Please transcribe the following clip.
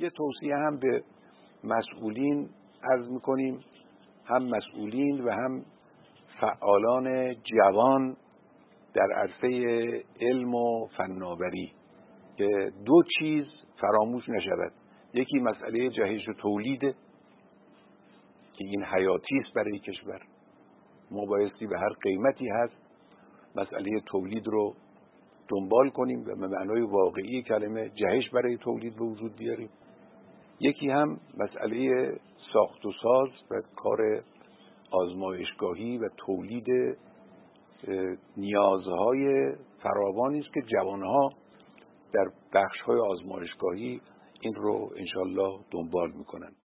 یه توصیه هم به مسئولین عرض میکنیم، هم مسئولین و هم فعالان جوان در عرصه علم و فناوری که دو چیز فراموش نشود. یکی مسئله جهش و تولیده که این حیاتی است برای کشور، ما بایستی به هر قیمتی هست مسئله تولید رو دنبال کنیم و به معنای واقعی کلمه جهش برای تولید به وجود بیاریم. یکی هم مسئله ساخت و ساز و کار آزمایشگاهی و تولید نیازهای فراوانی است که جوانها در بخش‌های آزمایشگاهی این رو انشالله دنبال میکنن.